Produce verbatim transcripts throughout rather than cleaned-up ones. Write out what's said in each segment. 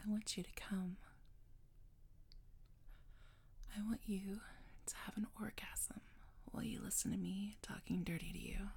I want you to come. I want you to have an orgasm while you listen to me talking dirty to you.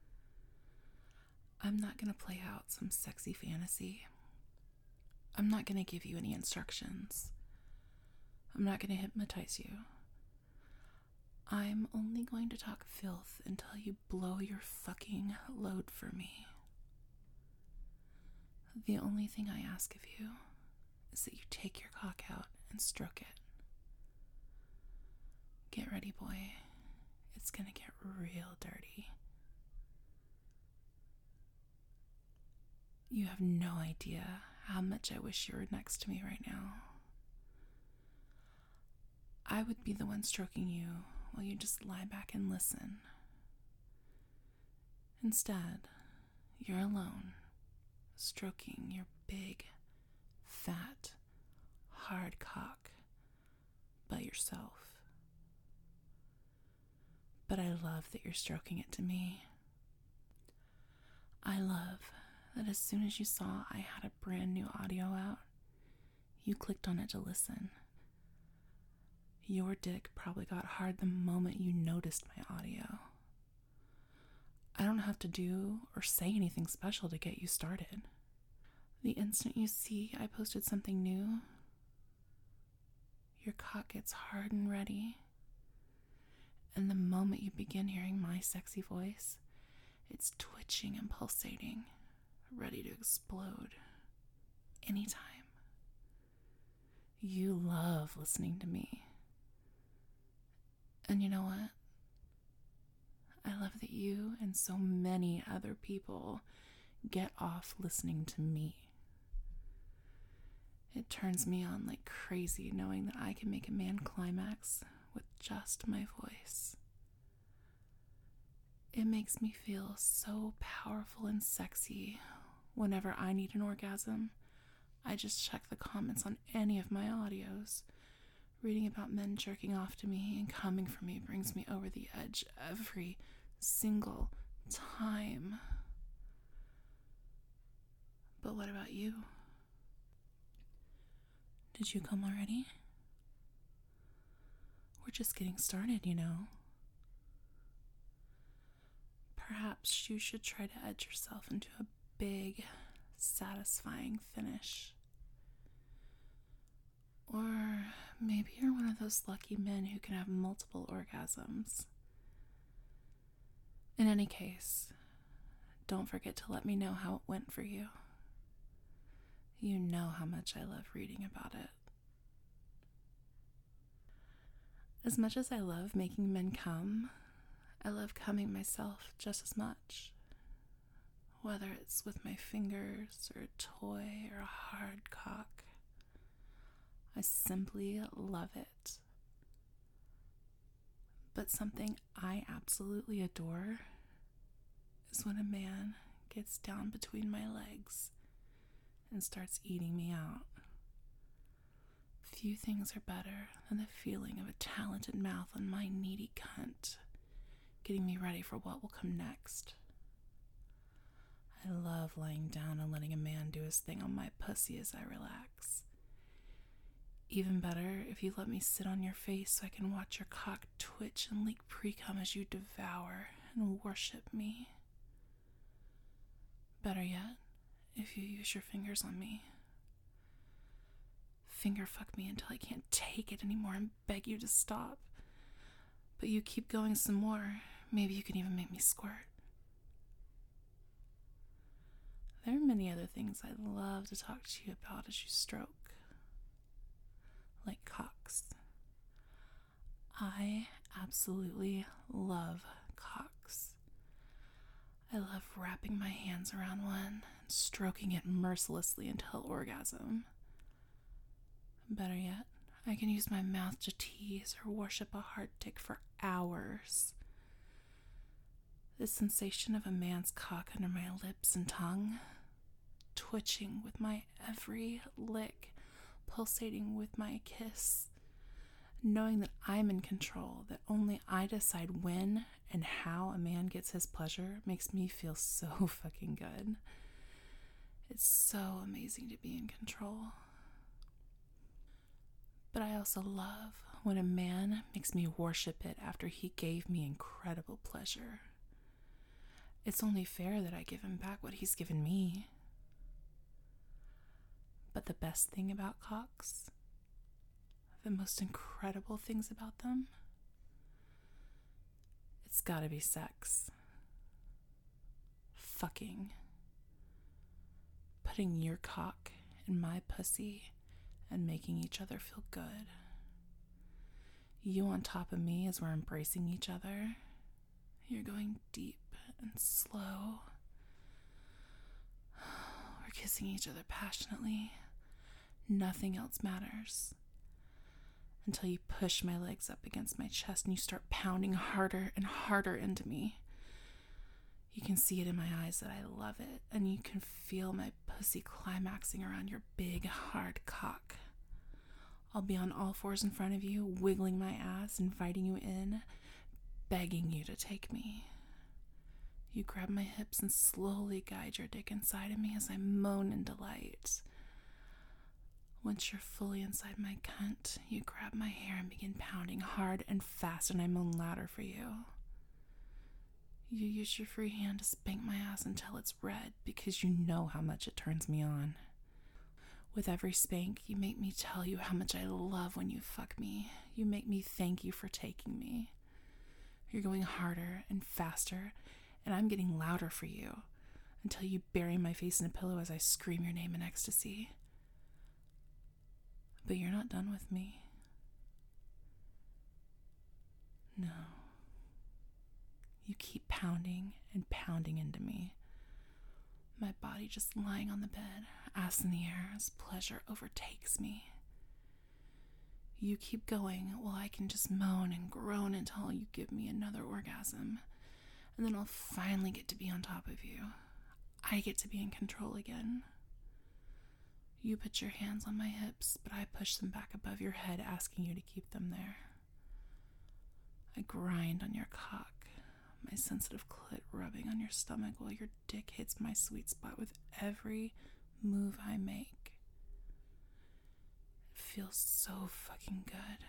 I'm not going to play out some sexy fantasy. I'm not going to give you any instructions. I'm not going to hypnotize you. I'm only going to talk filth until you blow your fucking load for me. The only thing I ask of you is that you take your cock out and stroke it. Get ready, boy. It's gonna get real dirty. You have no idea how much I wish you were next to me right now. I would be the one stroking you while you just lie back and listen. Instead, you're alone, stroking your big, fat, hard cock by yourself. But I love that you're stroking it to me. I love that as soon as you saw I had a brand new audio out, you clicked on it to listen. Your dick probably got hard the moment you noticed my audio. I don't have to do or say anything special to get you started. The instant you see I posted something new, your cock gets hard and ready. And the moment you begin hearing my sexy voice, it's twitching and pulsating, ready to explode anytime. You love listening to me. And you know what? I love that you and so many other people get off listening to me. It turns me on like crazy knowing that I can make a man climax with just my voice. It makes me feel so powerful and sexy whenever I need an orgasm. I just check the comments on any of my audios. Reading about men jerking off to me and coming for me brings me over the edge every single time. But what about you? Did you come already? We're just getting started, you know. Perhaps you should try to edge yourself into a big, satisfying finish. Or maybe you're one of those lucky men who can have multiple orgasms. In any case, don't forget to let me know how it went for you. You know how much I love reading about it. As much as I love making men come, I love coming myself just as much. Whether it's with my fingers or a toy or a hard cock, I simply love it. But something I absolutely adore is when a man gets down between my legs and starts eating me out. Few things are better than the feeling of a talented mouth on my needy cunt, getting me ready for what will come next. I love lying down and letting a man do his thing on my pussy as I relax. Even better if you let me sit on your face so I can watch your cock twitch and leak pre-cum as you devour and worship me. Better yet, if you use your fingers on me. Finger fuck me until I can't take it anymore and beg you to stop. But you keep going some more. Maybe you can even make me squirt. There are many other things I'd love to talk to you about as you stroke. Like cocks. I absolutely love cocks. I love wrapping my hands around one and stroking it mercilessly until orgasm. Better yet, I can use my mouth to tease or worship a hard dick for hours. The sensation of a man's cock under my lips and tongue, twitching with my every lick, pulsating with my kiss, knowing that I'm in control, that only I decide when and how a man gets his pleasure, makes me feel so fucking good. It's so amazing to be in control. But I also love when a man makes me worship it after he gave me incredible pleasure. It's only fair that I give him back what he's given me. But the best thing about cocks, the most incredible things about them, it's gotta be sex. Fucking. Putting your cock in my pussy and making each other feel good. You on top of me as we're embracing each other. You're going deep and slow. We're kissing each other passionately. Nothing else matters. Until you push my legs up against my chest and you start pounding harder and harder into me. You can see it in my eyes that I love it, and you can feel my pussy climaxing around your big, hard cock. I'll be on all fours in front of you, wiggling my ass, inviting you in, begging you to take me. You grab my hips and slowly guide your dick inside of me as I moan in delight. Once you're fully inside my cunt, you grab my hair and begin pounding hard and fast, and I moan louder for you. You use your free hand to spank my ass until it's red because you know how much it turns me on. With every spank, you make me tell you how much I love when you fuck me. You make me thank you for taking me. You're going harder and faster, and I'm getting louder for you until you bury my face in a pillow as I scream your name in ecstasy. But you're not done with me. No. You keep pounding and pounding into me. My body just lying on the bed, ass in the air as pleasure overtakes me. You keep going while I can just moan and groan until you give me another orgasm. And then I'll finally get to be on top of you. I get to be in control again. You put your hands on my hips, but I push them back above your head, asking you to keep them there. I grind on your cock, my sensitive clit rubbing on your stomach while your dick hits my sweet spot with every move I make. It feels so fucking good.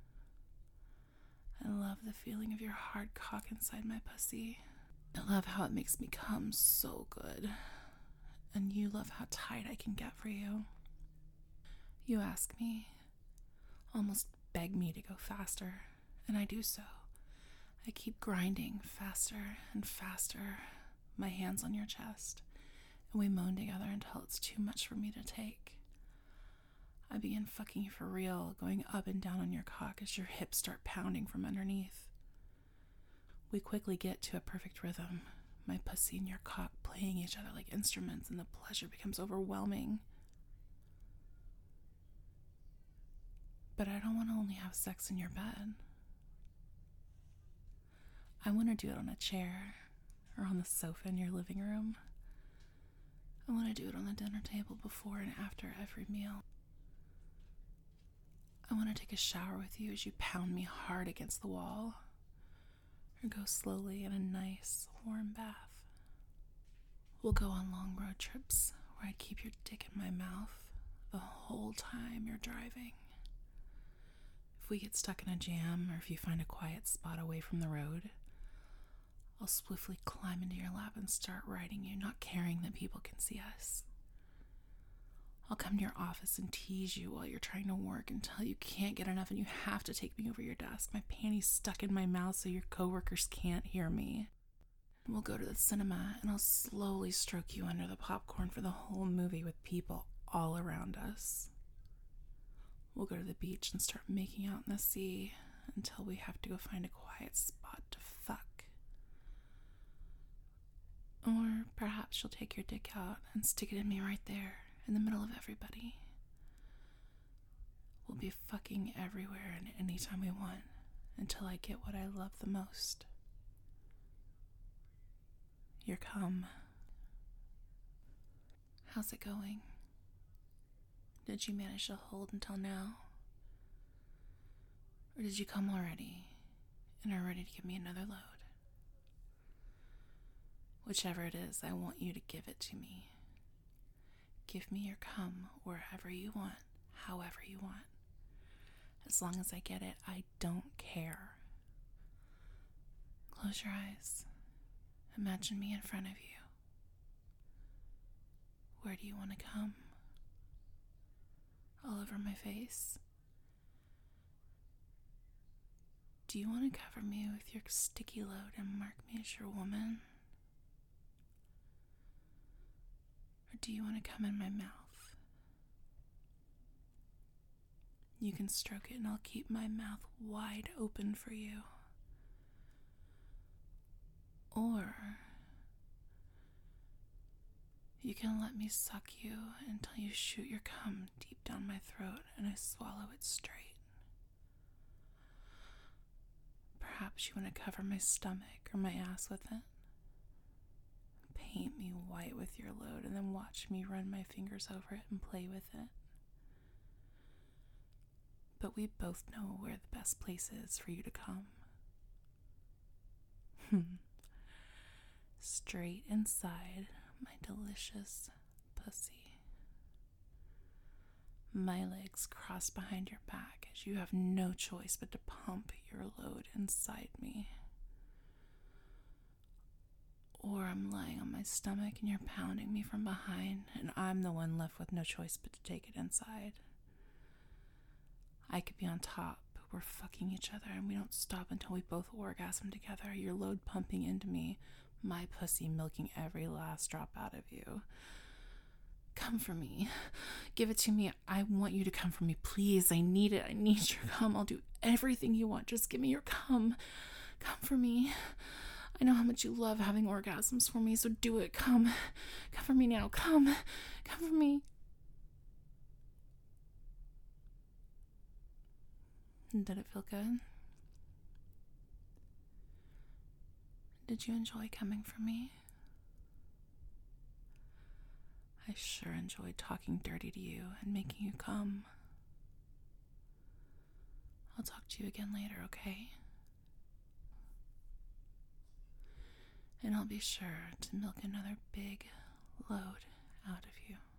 I love the feeling of your hard cock inside my pussy. I love how it makes me come so good. And you love how tight I can get for you. You ask me, almost beg me to go faster, and I do so. I keep grinding faster and faster, my hands on your chest, and we moan together until it's too much for me to take. I begin fucking you for real, going up and down on your cock as your hips start pounding from underneath. We quickly get to a perfect rhythm, my pussy and your cock playing each other like instruments, and the pleasure becomes overwhelming. But I don't want to only have sex in your bed. I want to do it on a chair or on the sofa in your living room. I want to do it on the dinner table before and after every meal. I want to take a shower with you as you pound me hard against the wall, or go slowly in a nice, warm bath. We'll go on long road trips where I keep your dick in my mouth the whole time you're driving. If we get stuck in a jam, or if you find a quiet spot away from the road, I'll swiftly climb into your lap and start riding you, not caring that people can see us. I'll come to your office and tease you while you're trying to work until you can't get enough and you have to take me over your desk, my panties stuck in my mouth so your coworkers can't hear me. We'll go to the cinema and I'll slowly stroke you under the popcorn for the whole movie with people all around us. We'll go to the beach and start making out in the sea until we have to go find a quiet spot to fuck. Or perhaps you'll take your dick out and stick it in me right there in the middle of everybody. We'll be fucking everywhere and anytime we want until I get what I love the most. Your cum. How's it going? Did you manage to hold until now? Or did you come already and are ready to give me another load? Whichever it is, I want you to give it to me. Give me your cum wherever you want, however you want. As long as I get it, I don't care. Close your eyes. Imagine me in front of you. Where do you want to come? All over my face? Do you want to cover me with your sticky load and mark me as your woman? Or do you want to come in my mouth? You can stroke it and I'll keep my mouth wide open for you. Or you can let me suck you until you shoot your cum deep down my throat and I swallow it straight. Perhaps you want to cover my stomach or my ass with it. Paint me white with your load and then watch me run my fingers over it and play with it. But we both know where the best place is for you to come. Straight inside my delicious pussy. My legs crossed behind your back as you have no choice but to pump your load inside me. Or I'm lying on my stomach and you're pounding me from behind and I'm the one left with no choice but to take it inside. I could be on top, but we're fucking each other and we don't stop until we both orgasm together. Your load pumping into me, my pussy milking every last drop out of you. Come for me. Give it to me. I want you to come for me. Please, I need it. I need your cum. I'll do everything you want. Just give me your cum. Come for me. I know how much you love having orgasms for me, so do it. Come. Come for me now. Come. Come for me. Did it feel good? Did you enjoy coming for me? I sure enjoyed talking dirty to you and making you come. I'll talk to you again later, okay? And I'll be sure to milk another big load out of you.